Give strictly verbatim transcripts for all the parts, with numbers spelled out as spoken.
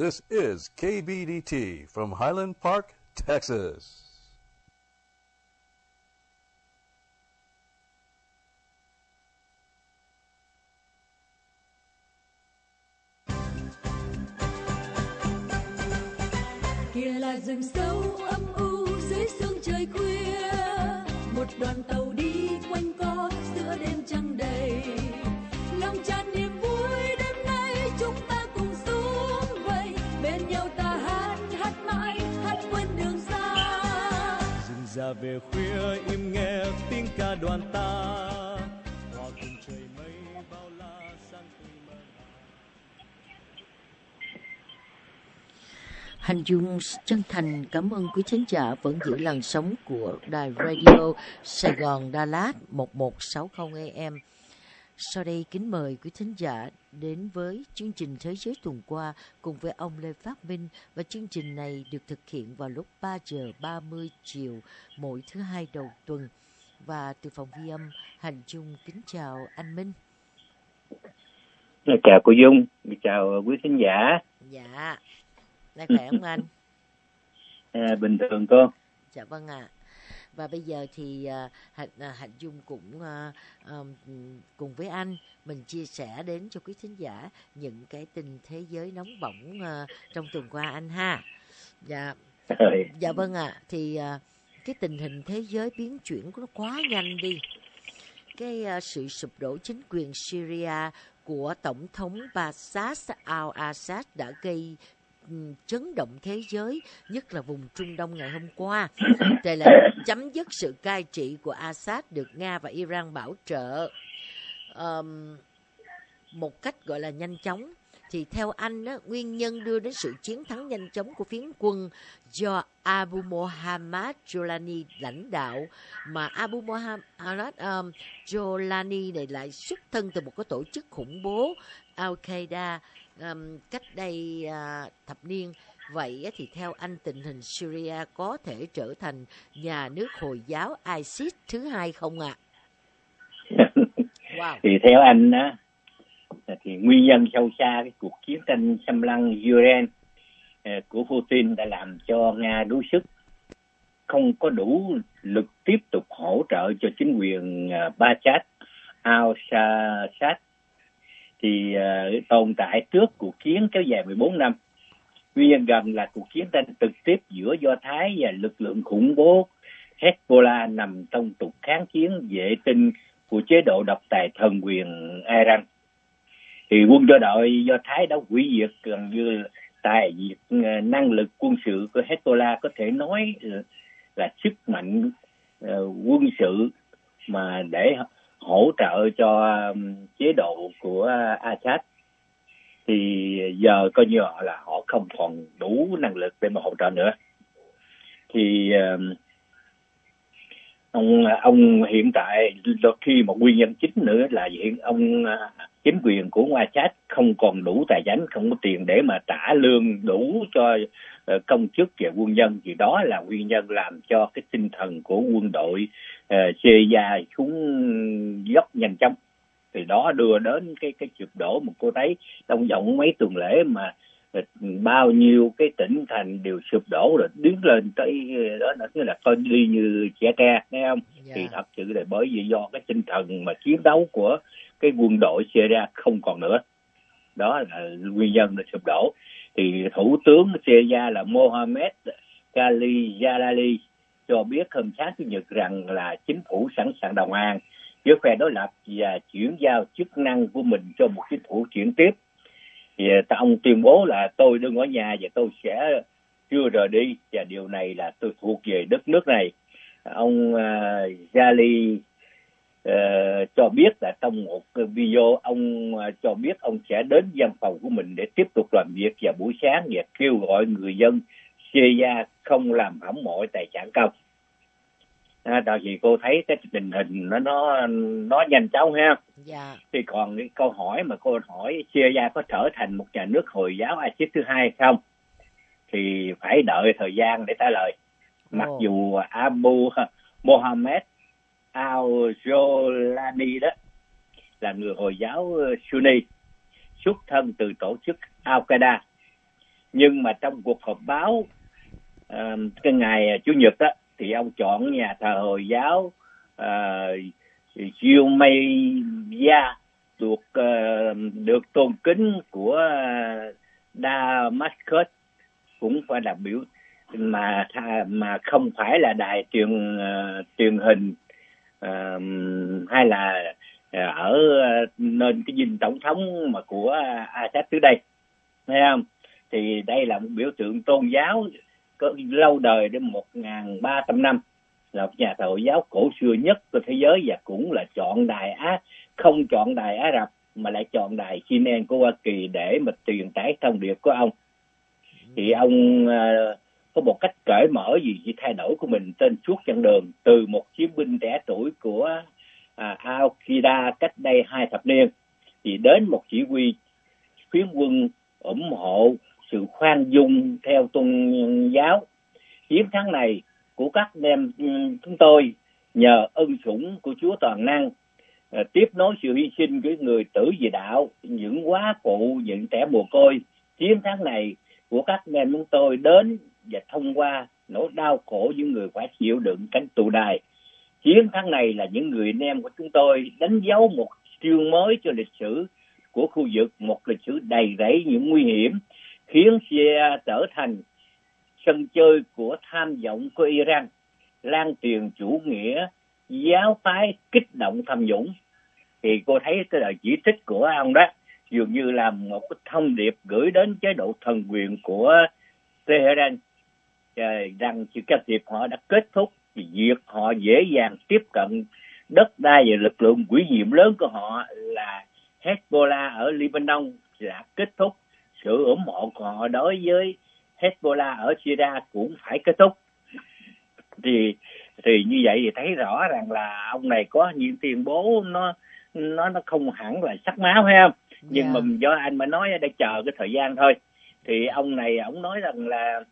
This is K B D T from Highland Park, Texas. Kia là rừng sâu âm u dưới sương trời khuya, một đoàn tàu đi quanh co giữa đêm trăng đầy, lòng tràn niềm vui đêm nay chúng ta cùng xuống vậy, bên nhau ta hát hát mãi hát quên đường xa. Rừng già về khuya im nghe tiếng ca đoàn ta, hòa cùng trời mây bao la sang tươi mơ. Hành Dung chân thành cảm ơn quý khán giả vẫn giữ làn sóng của đài radio Sài Gòn Đà Lạt một một sáu không A M. Sau đây kính mời quý khán giả đến với chương trình Thế giới tuần qua cùng với ông Lê Phát Minh, và chương trình này được thực hiện vào lúc ba giờ ba mươi chiều mỗi thứ hai đầu tuần. Và từ phòng ghi âm, Hành Dung kính chào anh Minh. Chào cô Dung, chào quý khán giả. Dạ. Đang khỏe không anh? À, bình thường cô. Dạ vâng ạ. À. Và bây giờ thì uh, Hạnh, uh, Hạnh Dung cũng uh, um, cùng với anh mình chia sẻ đến cho quý thính giả những cái tình thế giới nóng bỏng uh, trong tuần qua anh ha. Dạ. Rồi. Dạ vâng ạ. À. Thì uh, cái tình hình thế giới biến chuyển nó quá nhanh đi. Cái uh, sự sụp đổ chính quyền Syria của tổng thống Bashar al-Assad đã gây chấn động thế giới, nhất là vùng Trung Đông ngày hôm qua. Đây là chấm dứt sự cai trị của Assad được Nga và Iran bảo trợ um, một cách gọi là nhanh chóng. Thì theo anh đó, nguyên nhân đưa đến sự chiến thắng nhanh chóng của phiến quân do Abu Mohammad Jolani lãnh đạo, mà Abu Mohammad um, Jolani này lại xuất thân từ một cái tổ chức khủng bố Al-Qaeda um, cách đây uh, thập niên. Vậy thì theo anh, tình hình Syria có thể trở thành nhà nước Hồi giáo ISIS thứ hai không ạ? À? Wow. Thì theo anh á, thì nguyên nhân sâu xa cái cuộc chiến tranh xâm lăng Ukraine của Putin đã làm cho Nga đuối sức, không có đủ lực tiếp tục hỗ trợ cho chính quyền Bashar al-Assad thì uh, tồn tại trước cuộc chiến kéo dài mười bốn năm. Nguyên nhân gần là cuộc chiến tranh trực tiếp giữa Do Thái và lực lượng khủng bố Hezbollah nằm trong trục kháng chiến vệ tinh của chế độ độc tài thần quyền Iran. Thì quân đội đội Do Thái đã hủy diệt gần như tài diệt năng lực quân sự của Hezbollah, có thể nói là sức mạnh uh, quân sự mà để hỗ trợ cho um, chế độ của Assad. Thì giờ coi như là họ không còn đủ năng lực để mà hỗ trợ nữa. Thì um, ông ông hiện tại khi một nguyên nhân chính nữa là hiện ông chính quyền của Assad không còn đủ tài chính, không có tiền để mà trả lương đủ cho uh, công chức và quân nhân, thì đó là nguyên nhân làm cho cái tinh thần của quân đội uh, Syria xuống dốc nhanh chóng. Thì đó đưa đến cái cái sụp đổ. Một cô thấy trong vòng mấy tuần lễ mà uh, bao nhiêu cái tỉnh thành đều sụp đổ rồi đứng lên tới đó, nó là coi đi như trẻ tre, nghe không? Yeah. Thì thật sự là bởi vì do cái tinh thần mà chiến đấu của cái quân đội Syria không còn nữa. Đó là nguyên nhân là sụp đổ. Thì thủ tướng Syria là Mohammed Khalid Jalali cho biết hôm sáng Chủ nhật rằng là chính phủ sẵn sàng đồng hành với phe đối lập và chuyển giao chức năng của mình cho một chính phủ chuyển tiếp. Thì ông tuyên bố là tôi đừng ở nhà và tôi sẽ chưa rời đi, và điều này là tôi thuộc về đất nước này. Ông uh, Jalali uh, cho biết là trong một video ông uh, cho biết ông sẽ đến văn phòng của mình để tiếp tục làm việc vào buổi sáng và kêu gọi người dân Syria không làm hỏng mọi tài sản công. À, tại vì cô thấy cái tình hình nó nó nó nhanh chóng ha. Yeah. Thì còn cái câu hỏi mà cô hỏi Syria có trở thành một nhà nước Hồi giáo ISIS thứ hai không, thì phải đợi thời gian để trả lời. Oh. Mặc dù Abu Mohammed al-Jolani đó là người Hồi giáo Sunni xuất thân từ tổ chức Al-Qaeda, Nhưng mà trong cuộc họp báo uh, cái ngày Chủ nhật đó, thì ông chọn nhà thờ Hồi giáo uh, Jumeirah được uh, được tôn kính của uh, Damascus, cũng phải là biểu mà mà không phải là đài truyền uh, truyền hình uh, hay là ở nên cái dinh tổng thống mà của Assad tới đây, thấy không? Thì đây là một biểu tượng tôn giáo có lâu đời đến một nghìn ba trăm năm, là một nhà thờ Hồi giáo cổ xưa nhất của thế giới, và cũng là chọn đài Á không chọn đài Ả Rập mà lại chọn đài xê en en của Hoa Kỳ để mà truyền tải thông điệp của ông. Thì ông uh, có một cách cởi mở gì chỉ thay đổi của mình trên suốt chặng đường, từ một chiến binh trẻ tuổi của À, Al-Qaeda cách đây hai thập niên, thì đến một chỉ huy phiến quân ủng hộ sự khoan dung theo tôn giáo. Chiến thắng này của các anh em chúng tôi nhờ ân sủng của Chúa Toàn Năng, à, tiếp nối sự hy sinh của người tử vì đạo, những quá phụ, những trẻ mồ côi. Chiến thắng này của các anh em chúng tôi đến và thông qua nỗi đau khổ những người phải chịu đựng cánh tù đài. Chiến thắng này là những người anh em của chúng tôi đánh dấu một chương mới cho lịch sử của khu vực, một lịch sử đầy rẫy những nguy hiểm, khiến Syria trở thành sân chơi của tham vọng của Iran, lan truyền chủ nghĩa giáo phái, kích động tham nhũng. Thì cô thấy cái lời chỉ trích của ông đó dường như là một cái thông điệp gửi đến chế độ thần quyền của Tehran rằng sự can thiệp họ đã kết thúc, thì việc họ dễ dàng tiếp cận đất đai và lực lượng quỹ nhiệm lớn của họ là Hezbollah ở Lebanon đã kết thúc. Sự ủng hộ của họ đối với Hezbollah ở Syria cũng phải kết thúc. Thì thì như vậy thì thấy rõ rằng là ông này có những tuyên bố nó nó nó không hẳn là sắc máu, hay không? Nhưng yeah. mà do anh mà nói để chờ cái thời gian thôi. Thì ông này ông nói rằng là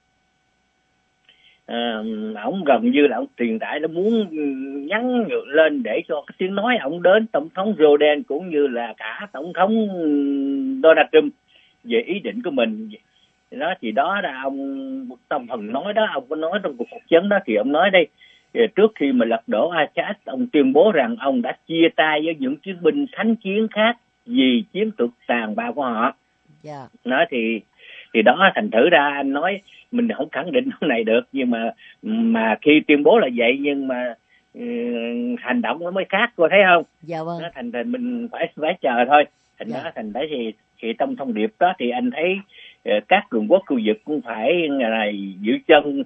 À, ông gần như là ông truyền tải, nó muốn nhắn ngược lên để cho cái tiếng nói ông đến tổng thống Jordan cũng như là cả tổng thống Donald Trump về ý định của mình. Đó thì đó là ông trong phần nói đó, ông có nói trong cuộc cuộc chiến đó, thì ông nói đây, trước khi mà lật đổ Assad, ông tuyên bố rằng ông đã chia tay với những chiến binh thánh chiến khác vì chiến thuật tàn bạo của họ. Yeah. Nói thì thì đó, thành thử ra anh nói mình không khẳng định cái này được, nhưng mà mà khi tuyên bố là vậy nhưng mà uh, hành động nó mới khác, cô thấy không? Dạ vâng. Nó thành thành mình phải phải chờ thôi. Thành dạ. đó thành đấy thì thì trong thông điệp đó thì anh thấy uh, các cường quốc khu vực cũng phải này giữ chân,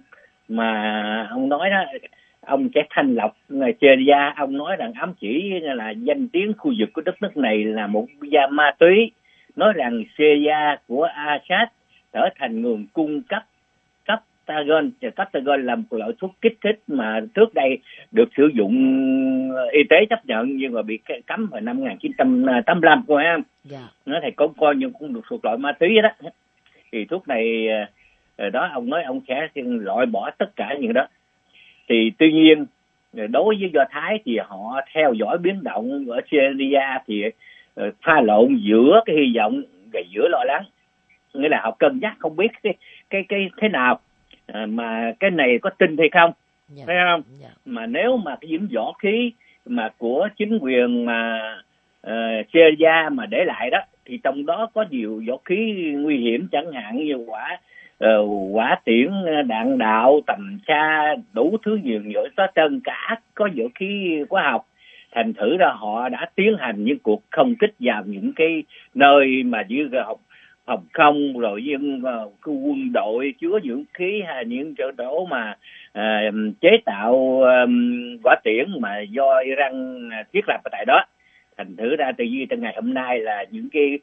mà ông nói đó, ông sẽ thanh lọc Syria, ông nói rằng ám chỉ là danh tiếng khu vực của đất nước này là một gia ma túy, nói rằng Syria của Assad trở thành nguồn cung cấp Captagon. Captagon là một loại thuốc kích thích mà trước đây được sử dụng y tế chấp nhận nhưng mà bị cấm vào năm một nghìn chín trăm tám mươi lăm, cô em. Yeah. Nó thì cũng coi như cũng được thuộc loại ma túy đó. Thì thuốc này đó, ông nói ông sẽ loại bỏ tất cả những đó. Thì tuy nhiên đối với Do Thái thì họ theo dõi biến động ở Syria thì pha lộn giữa cái hy vọng và giữa lo lắng, nghĩa là họ cân nhắc không biết cái cái cái thế nào, à, mà cái này có tin hay không, yeah. thấy không? Yeah. Mà nếu mà cái những võ khí mà của chính quyền mà uh, Syria mà để lại đó, thì trong đó có nhiều võ khí nguy hiểm, chẳng hạn như quả uh, quả tiễn đạn đạo tầm xa, đủ thứ nhiều nhiều đó, trơn cả có võ khí hóa học. Thành thử ra họ đã tiến hành những cuộc không kích vào những cái nơi mà như học phòng không, rồi những uh, cái quân đội chứa dưỡng khí, hay những chỗ chỗ mà uh, chế tạo um, quả tiễn mà do Iran thiết lập ở tại đó. Thành thử ra từ như từ ngày hôm nay là những cái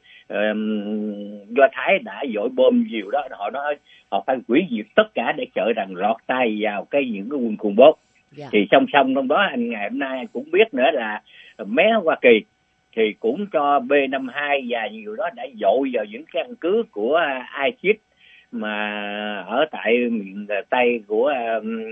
um, Do Thái đã dội bom nhiều đó, họ nói họ phải hủy diệt tất cả để chờ rằng lọt tay vào cái những cái quân khủng bố. Yeah. Thì song song trong đó anh ngày hôm nay cũng biết nữa là mé Hoa Kỳ thì cũng cho B năm mươi hai và nhiều đó đã dội vào những căn cứ của ISIS mà ở tại miền Tây của um,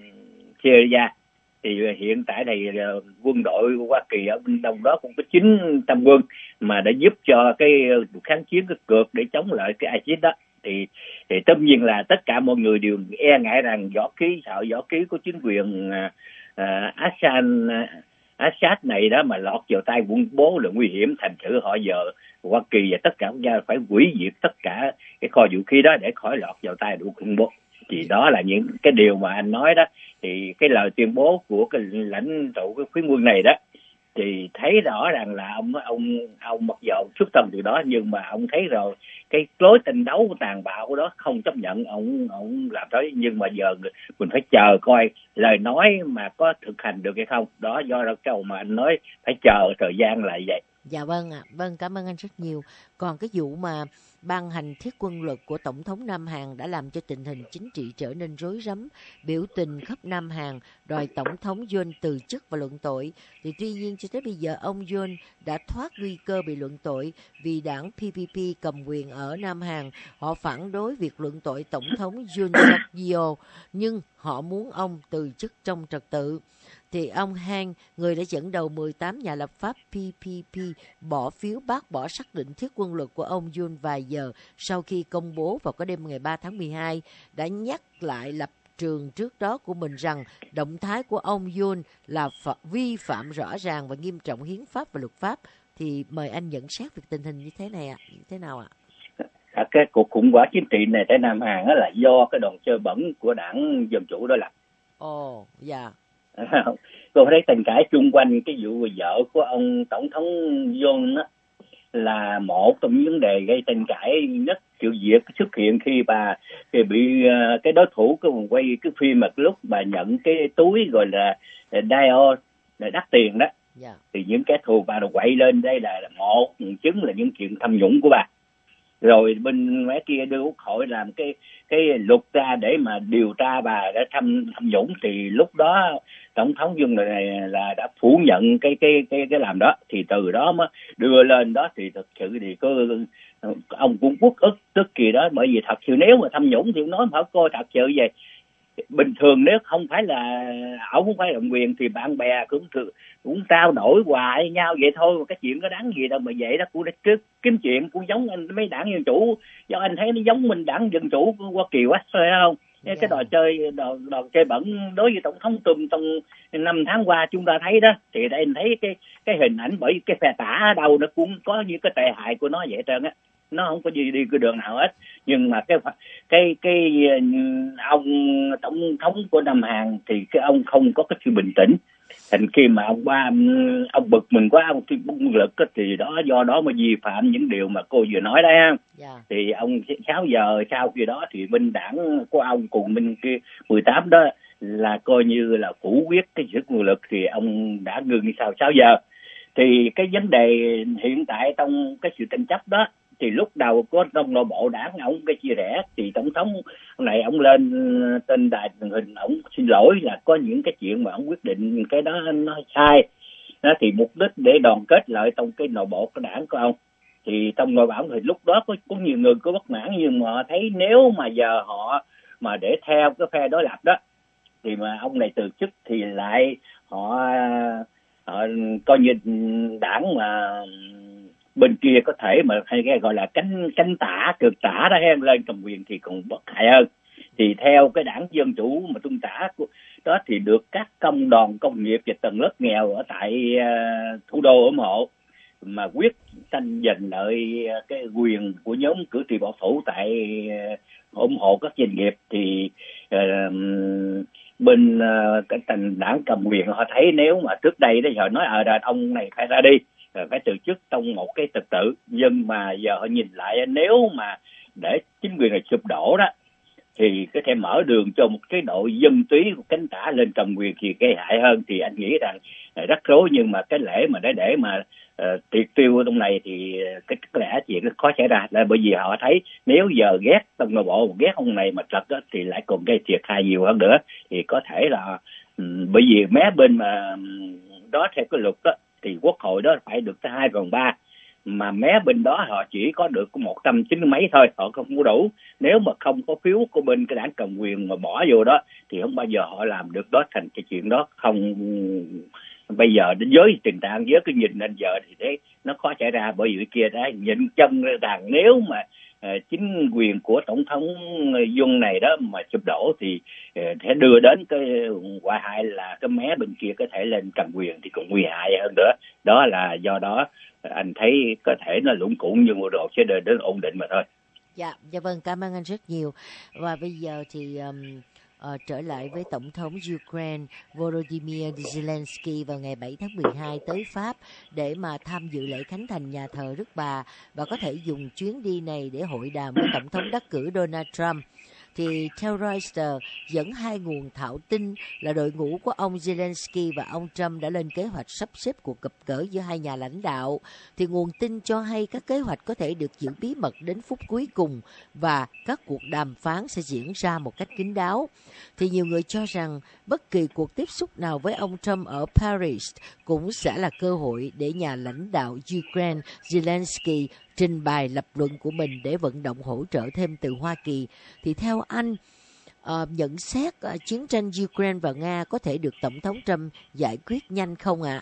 Syria. Thì hiện tại này quân đội Hoa Kỳ ở bên đông đó cũng có chín trăm quân mà đã giúp cho cái kháng chiến cái cược để chống lại cái ISIS đó. thì thì tất nhiên là tất cả mọi người đều e ngại rằng võ khí sợ võ khí của chính quyền uh, Assad Assad này đó mà lọt vào tay khủng bố là nguy hiểm, thành thử họ giờ Hoa Kỳ và tất cả quốc gia phải hủy diệt tất cả cái kho vũ khí đó để khỏi lọt vào tay đủ khủng bố. Thì đó là những cái điều mà anh nói đó. Thì cái lời tuyên bố của cái lãnh tụ cái phiến quân này đó thì thấy rõ rằng là ông ông ông mặc dầu xuất thân từ đó, nhưng mà ông thấy rồi cái lối tranh đấu tàn bạo đó không chấp nhận, ông ông làm tới. Nhưng mà giờ mình phải chờ coi lời nói mà có thực hành được hay không. Đó do đó câu mà anh nói phải chờ thời gian là vậy. Dạ vâng ạ, à. Vâng, cảm ơn anh rất nhiều. Còn cái vụ mà ban hành thiết quân luật của Tổng thống Nam Hàn đã làm cho tình hình chính trị trở nên rối rắm, biểu tình khắp Nam Hàn đòi Tổng thống Yoon từ chức và luận tội. Thì tuy nhiên cho tới bây giờ ông Yoon đã thoát nguy cơ bị luận tội vì đảng pê pê pê cầm quyền ở Nam Hàn. Họ phản đối việc luận tội Tổng thống Yoon suk yeol, nhưng họ muốn ông từ chức trong trật tự. Thì ông Han, người đã dẫn đầu mười tám nhà lập pháp pê pê pê, bỏ phiếu bác bỏ xác định thiết quân luật của ông Yoon vài giờ sau khi công bố vào cái đêm ngày ba tháng mười hai, đã nhắc lại lập trường trước đó của mình rằng động thái của ông Yoon là vi phạm rõ ràng và nghiêm trọng hiến pháp và luật pháp. Thì mời anh nhận xét về tình hình như thế này ạ, như thế nào ạ? À, cái cuộc khủng hoảng chính trị này tại Nam Hàn đó là do cái đòn chơi bẩn của đảng Dân Chủ đó là. Ồ, oh, dạ. Yeah. Tôi thấy tình cãi chung quanh cái vụ vợ của ông Tổng thống Yoon đó là một trong những vấn đề gây tranh cãi nhất. Sự việc xuất hiện khi bà khi bị uh, cái đối thủ của quay cái phim mà lúc bà nhận cái túi gọi là Dior là đắt tiền đó. Yeah. Thì những kẻ thù bà được quậy lên đây là một chứng là những chuyện tham nhũng của bà. Rồi bên mấy kia đưa Quốc hội làm cái cái luật ra để mà điều tra bà đã tham tham nhũng, thì lúc đó Tổng thống Yoon này là đã phủ nhận cái cái cái cái làm đó. Thì từ đó mới đưa lên đó thì thực sự thì có ông cũng uất ức tức kỳ đó, bởi vì thật sự nếu mà tham nhũng thì nói phải coi thật sự vậy. Bình thường nếu không phải là ổng không phải làm quyền thì bạn bè cũng cũng trao đổi hòa với nhau vậy thôi, cái chuyện có đáng gì đâu mà vậy đó. Cũng cứ kiếm chuyện cũng giống anh mấy đảng Dân Chủ, do anh thấy nó giống mình đảng Dân Chủ của Hoa Kỳ quá phải không? Yeah. Cái trò chơi đò, đò chơi bẩn đối với tổng thống Trump trong năm tháng qua chúng ta thấy đó, thì đây anh thấy cái cái hình ảnh bởi cái phe tả ở đâu nó cũng có như cái tệ hại của nó vậy trơn á, nó không có gì đi cái đường nào hết. Nhưng mà cái cái cái ông tổng thống của Nam Hàn thì cái ông không có cái sự bình tĩnh, thành khi mà ông ba ông bực mình quá, ông tuyên bố lực thì đó do đó mà vi phạm những điều mà cô vừa nói đấy. Yeah. Thì ông sáu giờ sau khi đó thì bên đảng của ông cùng bên kia mười tám đó là coi như là phủ quyết cái sức nguồn lực, thì ông đã ngừng sau sáu giờ. Thì cái vấn đề hiện tại trong cái sự tranh chấp đó thì lúc đầu có trong nội bộ đảng ông cái chia rẽ, thì tổng thống này ông lên trên đài truyền hình ông xin lỗi là có những cái chuyện mà ông quyết định cái đó nó sai đó, thì mục đích để đoàn kết lại trong cái nội bộ của đảng của ông. Thì trong nội bộ thì lúc đó có có nhiều người có bất mãn, nhưng mà thấy nếu mà giờ họ mà để theo cái phe đối lập đó thì mà ông này từ chức thì lại họ, họ coi như đảng mà bên kia có thể mà hay cái gọi là cánh cánh tả cực tả đó lên cầm quyền thì còn bất hại hơn. Thì theo cái đảng Dân Chủ mà tung tả đó thì được các công đoàn công nghiệp và tầng lớp nghèo ở tại uh, thủ đô ủng hộ, mà quyết tranh giành lợi cái quyền của nhóm cử tri bảo thủ tại uh, ủng hộ các doanh nghiệp. Thì uh, bên uh, cái thành đảng cầm quyền họ thấy nếu mà trước đây đó họ nói ở à, ông này phải ra đi, phải từ chức trong một cái trật tự, nhưng mà giờ họ nhìn lại nếu mà để chính quyền này sụp đổ đó thì có thể mở đường cho một cái đội dân túy của cánh tả lên cầm quyền thì gây hại hơn. Thì anh nghĩ rằng rất rối, nhưng mà cái lễ mà để để mà uh, triệt tiêu trong này thì cái, cái lẽ chuyện nó khó xảy ra, là bởi vì họ thấy nếu giờ ghét trong nội bộ ghét ông này mà trật đó, thì lại còn gây thiệt hại nhiều hơn nữa. Thì có thể là um, bởi vì mé bên mà um, đó theo cái luật đó thì quốc hội đó phải được tới hai phần ba, mà mé bên đó họ chỉ có được một trăm chín mươi mấy thôi, họ không có đủ. Nếu mà không có phiếu của bên cái đảng cầm quyền mà bỏ vô đó thì không bao giờ họ làm được đó, thành cái chuyện đó không. Bây giờ đến giới tình trạng với cái nhìn nên giờ thì thế nó khó xảy ra, bởi vì kia đã nhìn chân rằng nếu mà chính quyền của tổng thống Yoon này đó mà sụp đổ thì sẽ đưa đến cái quả hại là cái mé bên kia có thể lên cầm quyền thì còn nguy hại hơn nữa. Đó là do đó anh thấy có thể nó lũng củng nhưng mà rồi sẽ đến, đến ổn định mà thôi. Dạ, dạ vâng, cảm ơn anh rất nhiều. Và bây giờ thì um, uh, trở lại với Tổng thống Ukraine Volodymyr Zelensky vào ngày bảy tháng mười hai tới Pháp để mà tham dự lễ khánh thành nhà thờ Đức Bà và có thể dùng chuyến đi này để hội đàm với Tổng thống đắc cử Donald Trump. Thì theo Reuters dẫn hai nguồn thạo tin là đội ngũ của ông Zelensky và ông Trump đã lên kế hoạch sắp xếp cuộc gặp gỡ giữa hai nhà lãnh đạo. Thì nguồn tin cho hay các kế hoạch có thể được giữ bí mật đến phút cuối cùng và các cuộc đàm phán sẽ diễn ra một cách kín đáo. Thì nhiều người cho rằng bất kỳ cuộc tiếp xúc nào với ông Trump ở Paris cũng sẽ là cơ hội để nhà lãnh đạo Ukraine Zelensky trình bày lập luận của mình để vận động hỗ trợ thêm từ Hoa Kỳ. Thì theo anh, uh, nhận xét uh, chiến tranh Ukraine và Nga có thể được Tổng thống Trump giải quyết nhanh không ạ? À?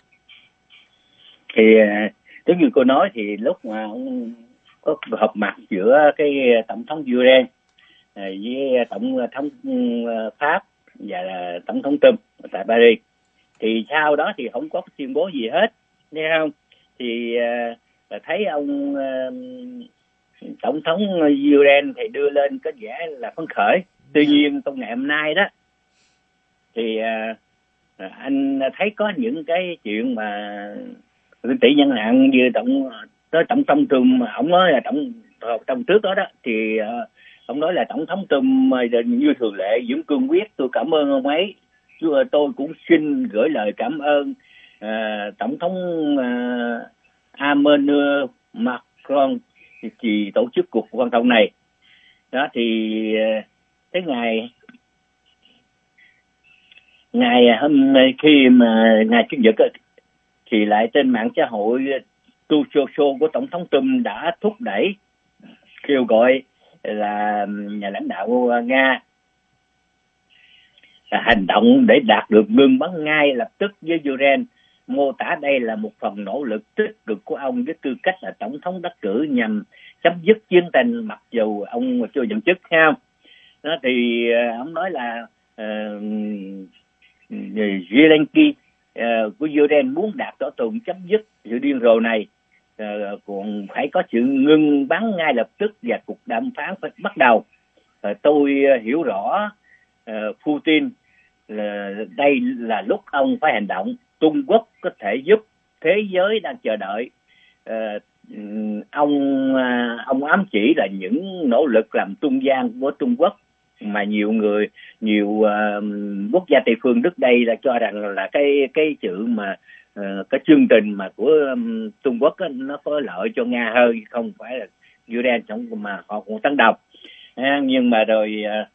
Thì giống như cô nói thì lúc mà ông có họp mặt giữa cái Tổng thống Ukraine với Tổng thống Pháp và Tổng thống Trump tại Paris, thì sau đó thì không có tuyên bố gì hết, nghe không? Thì uh, thấy ông uh, Tổng thống Ukraine thì đưa lên có vẻ là phấn khởi. Tuy nhiên trong ngày hôm nay đó thì uh, anh thấy có những cái chuyện mà tỷ nhân hạn như tổng tới tổng thống Trump, ông nói là tổng trong trước đó đó thì uh, ông nói là tổng thống Trump như thường lệ vẫn cương quyết, tôi cảm ơn ông ấy, tôi cũng xin gửi lời cảm ơn uh, tổng thống uh, Emmanuel Macron thì tổ chức cuộc quan trọng này. Đó thì uh, cái ngày ngày hôm nay khi mà ngày Chủ nhật thì lại trên mạng xã hội Truth Social của tổng thống Trump đã thúc đẩy kêu gọi là nhà lãnh đạo Nga hành động để đạt được ngừng bắn ngay lập tức với Ukraine, mô tả đây là một phần nỗ lực tích cực của ông với tư cách là tổng thống đắc cử nhằm chấm dứt chiến tranh mặc dù ông chưa nhậm chức, ha. Đó thì ông nói là uh, Zelensky uh, của Ukraine muốn đạt thỏa thuận chấm dứt sự điên rồ này, uh, còn phải có sự ngừng bắn ngay lập tức và cuộc đàm phán phải bắt đầu. Uh, tôi uh, hiểu rõ uh, Putin là đây là lúc ông phải hành động. Trung Quốc có thể giúp, thế giới đang chờ đợi. Uh, ông uh, ông ám chỉ là những nỗ lực làm trung gian của Trung Quốc mà nhiều người, nhiều uh, quốc gia Tây phương trước đây đã cho rằng là cái cái sự mà uh, cái chương trình mà của um, Trung Quốc á, nó có lợi cho Nga hơn, không phải là Ukraine mà họ cũng tấn đồng. À, nhưng mà rồi uh,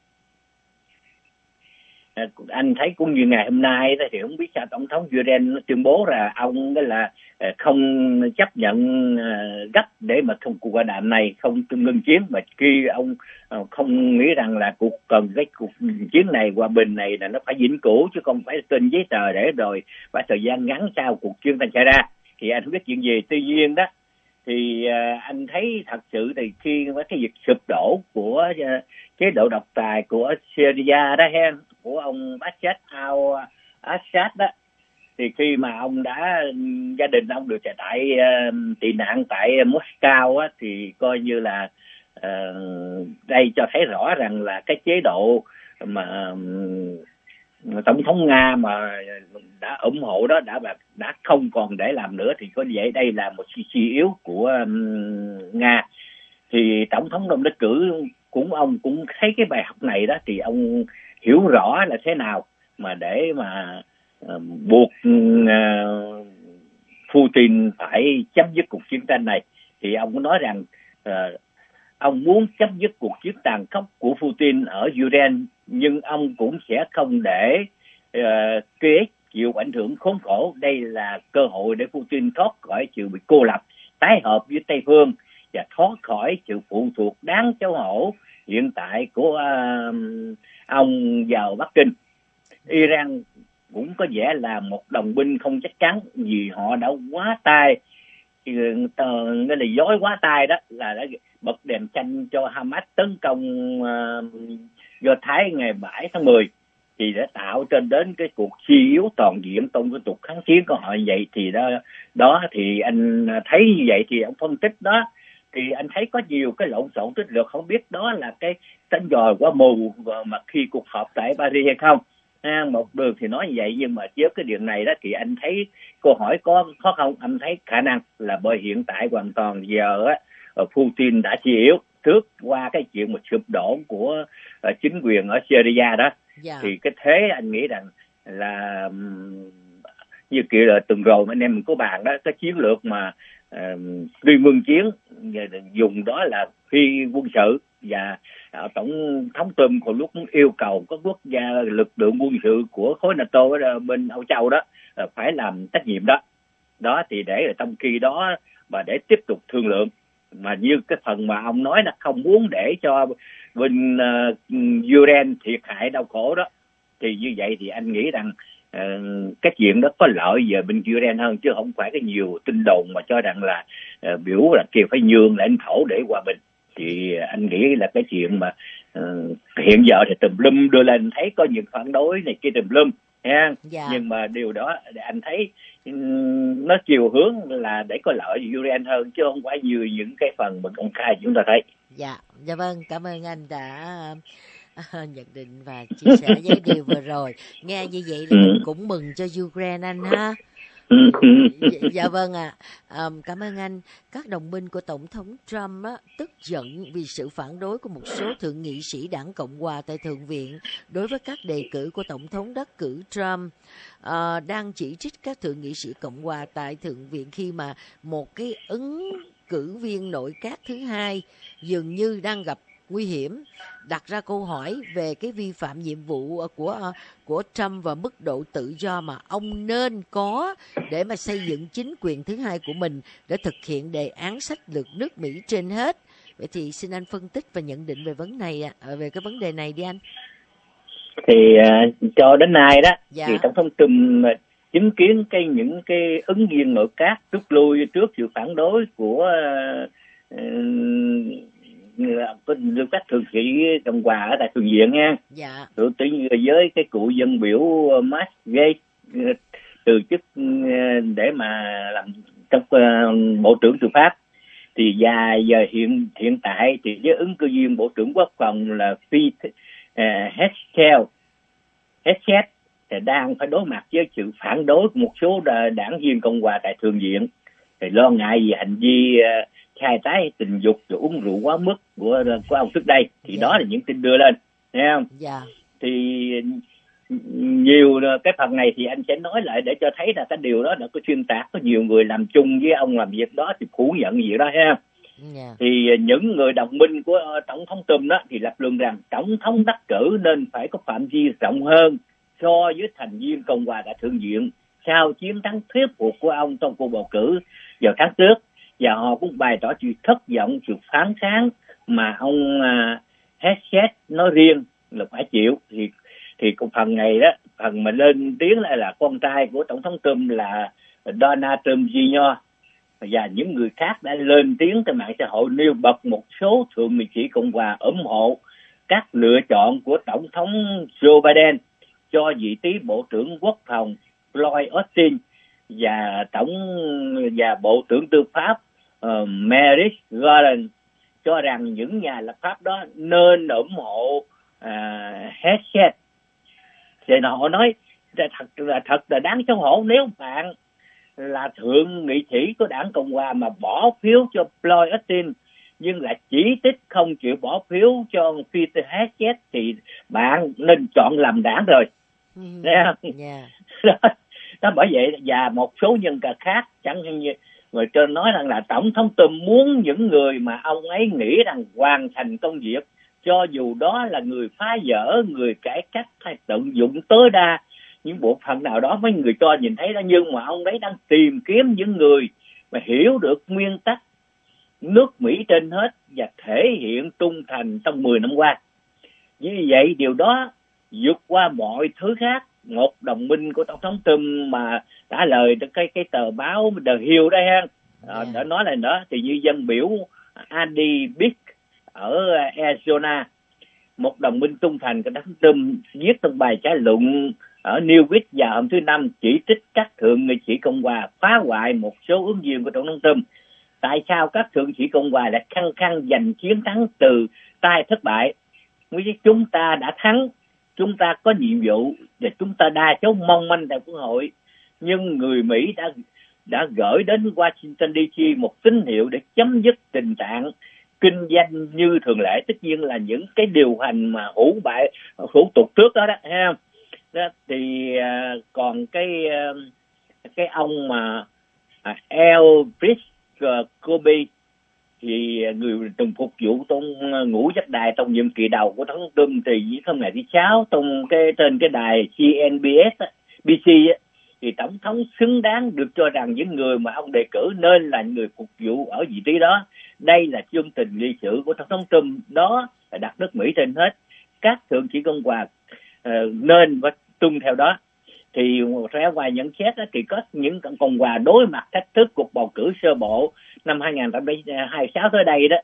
anh thấy cũng như ngày hôm nay đó, thì không biết sao tổng thống Ukraine tuyên bố là ông đó là không chấp nhận gấp để mà không cuộc hội đàm này không ngừng chiến, mà khi ông không nghĩ rằng là cuộc cần cái cuộc chiến này, hòa bình này là nó phải vĩnh cửu chứ không phải trên giấy tờ để rồi phải thời gian ngắn sau cuộc chiến tranh xảy ra, thì anh không biết chuyện gì. Tuy nhiên đó thì uh, anh thấy thật sự thì khi với cái việc sụp đổ của uh, chế độ độc tài của Syria đó ha, của ông Bashar al-Assad đó, thì khi mà ông đã gia đình ông được trả tại uh, tị nạn tại Moscow á, thì coi như là uh, đây cho thấy rõ rằng là cái chế độ mà um, tổng thống Nga mà đã ủng hộ đó đã đã không còn để làm nữa, thì có vậy đây là một suy, suy yếu của um, Nga. Thì tổng thống đồng đắc cử cũng ông cũng thấy cái bài học này đó, thì ông hiểu rõ là thế nào mà để mà uh, buộc uh, Putin phải chấm dứt cuộc chiến tranh này. Thì ông cũng nói rằng uh, ông muốn chấm dứt cuộc chiến tàn khốc của Putin ở Ukraine, nhưng ông cũng sẽ không để uh, Kiev chịu ảnh hưởng khốn khổ. Đây là cơ hội để Putin thoát khỏi sự bị cô lập, tái hợp với Tây phương và thoát khỏi sự phụ thuộc đáng xấu hổ hiện tại của uh, ông vào Bắc Kinh. Iran cũng có vẻ là một đồng minh không chắc chắn vì họ đã quá tay nên là dối quá tai đó là đã bật đèn xanh cho Hamas tấn công uh, Do Thái ngày bảy tháng mười, thì đã tạo trên đến cái cuộc suy yếu toàn diện trong cái cuộc kháng chiến của họ. Vậy thì đó đó thì anh thấy như vậy thì ông phân tích đó thì anh thấy có nhiều cái lộn xộn tích lược, không biết đó là cái đánh dòi quá mù mà khi cuộc họp tại Paris hay không. À, một đường thì nói như vậy, nhưng mà với cái điều này đó thì anh thấy câu hỏi có khó không? Anh thấy khả năng là bởi hiện tại hoàn toàn giờ á, Putin đã suy yếu trước qua cái chuyện một sụp đổ của uh, chính quyền ở Syria đó. Yeah. Thì cái thế anh nghĩ rằng là um, như kiểu là từng rồi anh em mình có bàn đó, cái chiến lược mà uh, liên quân chiến dùng đó là phi quân sự, và uh, tổng thống Trump hồi lúc yêu cầu các quốc gia lực lượng quân sự của khối NATO ở bên Âu Châu đó uh, phải làm trách nhiệm đó. Đó thì để ở trong khi đó mà để tiếp tục thương lượng, mà như cái phần mà ông nói là không muốn để cho bên uh, Ukraine thiệt hại đau khổ đó, thì như vậy thì anh nghĩ rằng uh, cái chuyện đó có lợi về bên Ukraine hơn, chứ không phải cái nhiều tin đồn mà cho rằng là uh, biểu là kêu phải nhường lãnh thổ để hòa bình. Thì anh nghĩ là cái chuyện mà uh, hiện giờ thì tùm lum đưa lên, thấy có những phản đối này kia tùm lum ha. Dạ. Nhưng mà điều đó anh thấy um, nó chiều hướng là để có lợi cho Ukraine hơn, chứ không phải như những cái phần mà công khai chúng ta thấy. Dạ, dạ vâng, cảm ơn anh đã uh, nhận định và chia sẻ với điều vừa rồi. Nghe như vậy là mình cũng mừng cho Ukraine anh ha. Dạ, dạ vâng ạ. À. Um, cảm ơn anh. Các đồng minh của Tổng thống Trump á, tức giận vì sự phản đối của một số thượng nghị sĩ đảng Cộng hòa tại Thượng viện đối với các đề cử của Tổng thống đắc cử Trump, uh, đang chỉ trích các thượng nghị sĩ Cộng hòa tại Thượng viện khi mà một cái ứng cử viên nội các thứ hai dường như đang gặp nguy hiểm, đặt ra câu hỏi về cái vi phạm nhiệm vụ của của Trump và mức độ tự do mà ông nên có để mà xây dựng chính quyền thứ hai của mình để thực hiện đề án sách lược nước Mỹ trên hết. Vậy thì xin anh phân tích và nhận định về vấn này về cái vấn đề này đi anh. Thì uh, cho đến nay đó, dạ. thì Tổng thống Trump chứng kiến cái những cái ứng viên nội các rút lui trước sự phản đối của uh, có các thượng sĩ Cộng hòa ở tại Thượng viện nha. Dạ. Rồi tự nhiên với cái cựu dân biểu Matt Gaetz từ chức để mà làm trong uh, bộ trưởng tư pháp. Thì và giờ hiện hiện tại thì với ứng cử viên bộ trưởng quốc phòng là Pete uh, Hegseth Hegseth thì đang phải đối mặt với sự phản đối của một số đảng viên Cộng hòa tại Thượng viện, thì lo ngại về hành vi uh, khai trái tình dục rồi uống rượu quá mức của của ông trước đây. Thì yeah. đó là những tin đưa lên, thấy không? Yeah. Thì nhiều cái phần này thì anh sẽ nói lại để cho thấy là cái điều đó là có xuyên tạc, có nhiều người làm chung với ông làm việc đó thì phủ nhận việc đó ha. Yeah. Thì những người đồng minh của Tổng thống Trump đó thì lập luận rằng Tổng thống đắc cử nên phải có phạm vi rộng hơn so với thành viên Cộng hòa tại Thượng viện sau chiến thắng thuyết phục của ông trong cuộc bầu cử vào tháng trước. Và họ cũng bày tỏ sự thất vọng, sự phán kháng mà ông uh, Hegseth nói riêng là phải chịu. Thì thì cái phần này đó, phần mà lên tiếng lại là con trai của Tổng thống Trump là Donald Trump Junior và những người khác đã lên tiếng trên mạng xã hội nêu bật một số thượng nghị sĩ Cộng hòa ủng hộ các lựa chọn của Tổng thống Joe Biden cho vị trí Bộ trưởng Quốc phòng Lloyd Austin và tổng và Bộ trưởng Tư pháp uh, Merrick Garland, cho rằng những nhà lập pháp đó nên ủng hộ uh, Hegseth. Thì họ nói thật là thật là đáng xấu hổ nếu bạn là thượng nghị sĩ của đảng Cộng hòa mà bỏ phiếu cho Lloyd Austin nhưng lại chỉ trích không chịu bỏ phiếu cho Pete Hegseth thì bạn nên chọn lầm đảng rồi. Mm. Thấy không? Yeah. đó, đó bởi vậy và một số nhân vật khác chẳng hạn như người cho nói rằng là Tổng thống Trump muốn những người mà ông ấy nghĩ rằng hoàn thành công việc, cho dù đó là người phá vỡ, người cải cách hay tận dụng tối đa những bộ phận nào đó mấy người cho nhìn thấy đó, nhưng mà ông ấy đang tìm kiếm những người mà hiểu được nguyên tắc nước Mỹ trên hết và thể hiện trung thành trong mười năm qua. Như vậy điều đó vượt qua mọi thứ khác. Một đồng minh của Tổng thống Trump mà trả lời cái cái tờ báo The Hill đây ha, À, đã nói là đó thì như dân biểu Andy Bick ở Arizona, một đồng minh trung thành của Donald Trump, viết trong bài trả luận ở Newsweek vào hôm thứ Năm chỉ trích các thượng nghị sĩ Cộng hòa phá hoại một số ứng viên của Tổng thống Trump. Tại sao các thượng nghị sĩ Cộng hòa lại khăng khăng giành chiến thắng từ tay thất bại? Với chúng ta đã thắng, chúng ta có nhiệm vụ để chúng ta đa số mong manh tại Quốc hội, nhưng người Mỹ đã đã gửi đến Washington đê xê một tín hiệu để chấm dứt tình trạng kinh doanh như thường lệ, tất nhiên là những cái điều hành mà hủ bại hủ tục trước đó đó, thấy không? Đó, thì uh, còn cái uh, cái ông mà uh, Elbridge uh, Kobe thì người từng phục vụ trong ngũ giác đài trong nhiệm kỳ đầu của Tổng thống Trump, thì hôm ngày thứ sáu trong cái trên cái đài xê en bê ét bê xê thì tổng thống xứng đáng được cho rằng những người mà ông đề cử nên là người phục vụ ở vị trí đó. Đây là chương trình lịch sử của Tổng thống Trump, đó là đặt nước Mỹ trên hết. Các thượng nghị sĩ Cộng hòa uh, nên và tuân theo đó. Thì theo ngoài nhận xét đó, thì có những Cộng hòa đối mặt thách thức cuộc bầu cử sơ bộ năm hai không hai sáu tới đây đó.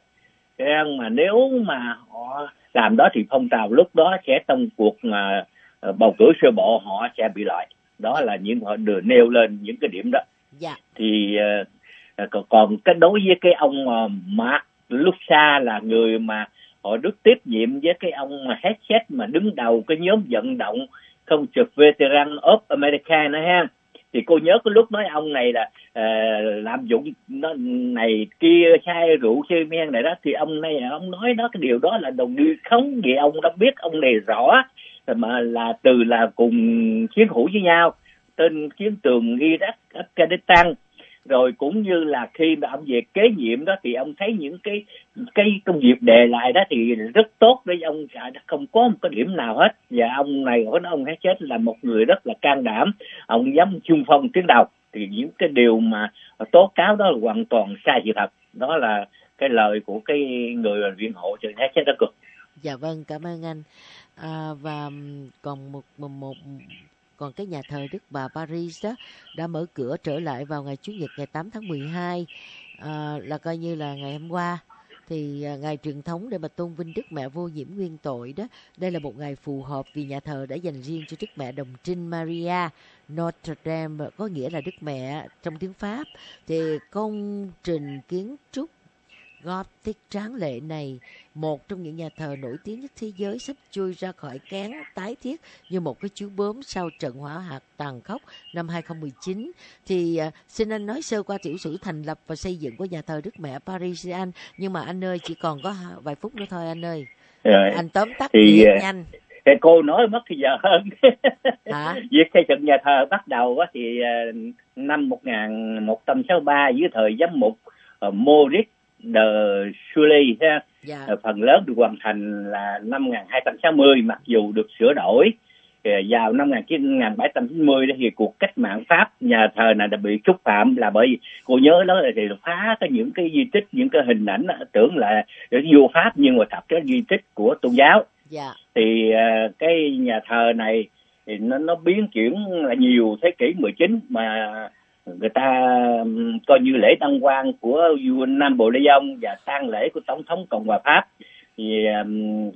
Mà nếu mà họ làm đó thì phong trào lúc đó sẽ trong cuộc uh, bầu cử sơ bộ họ sẽ bị loại. Đó là những họ đưa nêu lên những cái điểm đó. Dạ. Thì uh, còn cái đối với cái ông uh, Mark Luxa là người mà họ được tiếp nhiệm với cái ông Hegseth mà đứng đầu cái nhóm vận động không trực Veteran of America nữa ha. Thì cô nhớ cái lúc nói ông này là uh, lạm dụng nó này kia, say rượu say men này đó, thì ông này ông nói đó cái điều đó là đồng đi khống, vì ông đã biết ông này rõ mà là từ là cùng chiến hữu với nhau trên chiến trường Iraq, Afghanistan, rồi cũng như là khi mà ông về kế nhiệm đó thì ông thấy những cái cái công việc đề lại đó thì rất tốt đấy, ông không có một cái điểm nào hết. Và ông này của ông Hegseth là một người rất là can đảm, ông dám xung phong tuyến đầu. Thì những cái điều mà tố cáo đó là hoàn toàn sai sự thật. Đó là cái lời của cái người biện hộ cho Hegseth đó cực. Dạ vâng, cảm ơn anh. À, và còn một, một một còn cái nhà thờ Đức Bà Paris đó đã mở cửa trở lại vào ngày Chủ nhật ngày tám tháng mười hai, à, là coi như là ngày hôm qua. Thì à, ngày truyền thống để mà tôn vinh Đức Mẹ vô nhiễm nguyên tội đó. Đây là một ngày phù hợp vì nhà thờ đã dành riêng cho Đức Mẹ Đồng Trinh Maria Notre Dame, có nghĩa là Đức Mẹ trong tiếng Pháp. Thì công trình kiến trúc Gothic tráng lệ này, một trong những nhà thờ nổi tiếng nhất thế giới, sắp chui ra khỏi cán tái thiết như một cái chú bướm sau trận hỏa hạt tàn khốc năm hai không một chín. Thì uh, xin anh nói sơ qua tiểu sử thành lập và xây dựng của nhà thờ Đức Mẹ Paris anh. Nhưng mà anh ơi, chỉ còn có vài phút nữa thôi anh ơi. Rồi. Anh tóm tắt thì việc nhanh. Cái cô nói mất thì giờ hơn. Hả? Việc xây dựng nhà thờ bắt đầu thì năm một nghìn một trăm sáu mươi ba dưới thời giám mục Maurice de Sully ha. Dạ. Phần lớn được hoàn thành là năm một nghìn hai trăm sáu mươi, mặc dù được sửa đổi vào năm một nghìn bảy trăm chín mươi thì cuộc cách mạng Pháp, nhà thờ này đã bị xúc phạm là bởi vì cô nhớ đó là thì phá cái những cái di tích, những cái hình ảnh tưởng là vua Pháp nhưng mà thật cái di tích của tôn giáo. Dạ. Thì uh, cái nhà thờ này thì nó nó biến chuyển là nhiều thế kỷ mười chín mà người ta um, coi như lễ đăng quang của vua Napoleon và tang lễ của tổng thống Cộng hòa Pháp thì um,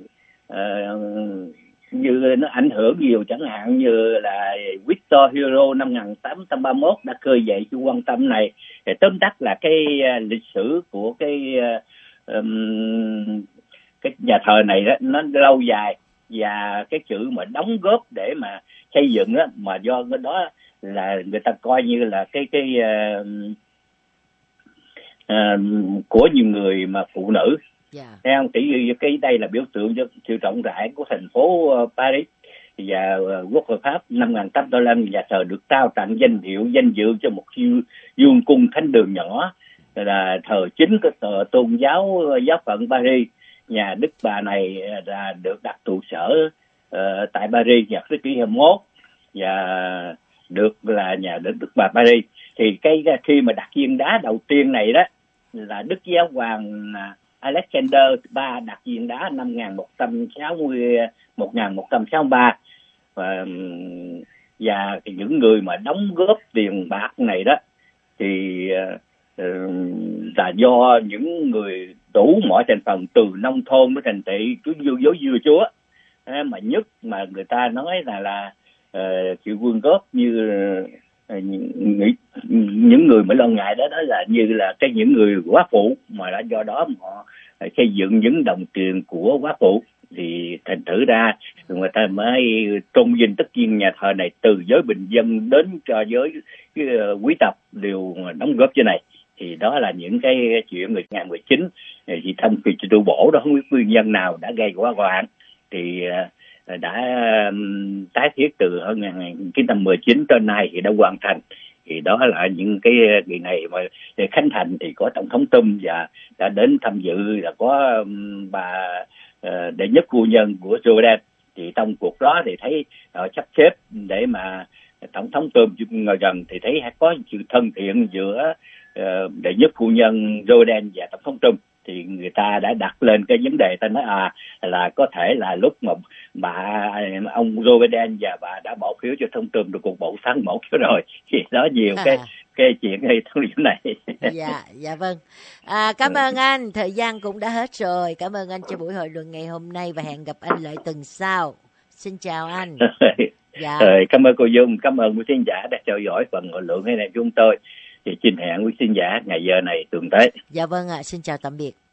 uh, như nó ảnh hưởng nhiều, chẳng hạn như là Victor Hugo năm một nghìn tám trăm ba mươi mốt đã khơi dậy sự quan tâm này. Thì tóm tắt là cái uh, lịch sử của cái uh, um, cái nhà thờ này đó, nó lâu dài, và cái chữ mà đóng góp để mà xây dựng đó, mà do cái đó là người ta coi như là cái cái uh, uh, của nhiều người mà phụ nữ. Yeah. Thấy không? Thì cái đây là biểu tượng cho sự rộng rãi của thành phố Paris. Và uh, quốc hội Pháp năm một nghìn tám trăm lăm, nhà thờ được trao tặng danh hiệu danh dự cho một vương cung thánh đường nhỏ, là thờ chính của tờ tôn giáo giáo phận Paris. Nhà Đức Bà này là được đặt trụ sở uh, tại Paris vào thế kỷ hai mươi mốt và được là nhà Đức, Đức Bà Paris. Thì cái khi mà đặt viên đá đầu tiên này đó là Đức Giáo hoàng Alexander thứ ba đặt viên đá năm một nghìn một trăm sáu mươi, một nghìn một trăm sáu mươi ba. Và, và những người mà đóng góp tiền bạc này đó thì là do những người đủ mọi thành phần từ nông thôn đến thành thị cứ vô dối dưa chúa, mà nhất mà người ta nói là là uh, chịu quyên góp như uh, những, những người mới lo ngại đó đó là như là cái những người quá phụ, mà đã do đó họ xây dựng những đồng tiền của quá phụ, thì thành thử ra người ta mới tôn vinh tất nhiên nhà thờ này từ giới bình dân đến cho giới cái, uh, quý tộc đều đóng góp cho này. Thì đó là những cái chuyện hai không một chín, thì thăm kỳ tu bổ đó không biết nguyên nhân nào đã gây hỏa hoạn, thì uh, đã um, tái thiết từ hơn một nghìn chín trăm mười chín tới nay thì đã hoàn thành. Thì đó là những cái ngày này mà để khánh thành thì có tổng thống Trump và đã đến tham dự, là có um, bà uh, đệ nhất phu nhân của Joe Biden. Thì trong cuộc đó thì thấy họ uh, sắp xếp để mà tổng thống Trump ngồi gần, thì thấy có sự thân thiện giữa uh, đệ nhất phu nhân Joe Biden và tổng thống Trump. Thì người ta đã đặt lên cái vấn đề ta nói à là có thể là lúc mà bà ông Joe Biden và bà đã bỏ phiếu cho thông Trump được cuộc bầu thắng một phiếu rồi, thì đó nhiều à. cái cái chuyện hay trong điểm này. Dạ dạ vâng. À, cảm ơn anh, thời gian cũng đã hết rồi. Cảm ơn anh cho buổi hội luận ngày hôm nay và hẹn gặp anh lại tuần sau. Xin chào anh. Dạ. Rồi, cảm ơn cô Dung, cảm ơn quý khán giả đã theo dõi phần hội luận này chúng tôi. Thì xin hẹn quý khán giả ngày giờ này tuần tới. Dạ vâng ạ, à, xin chào tạm biệt.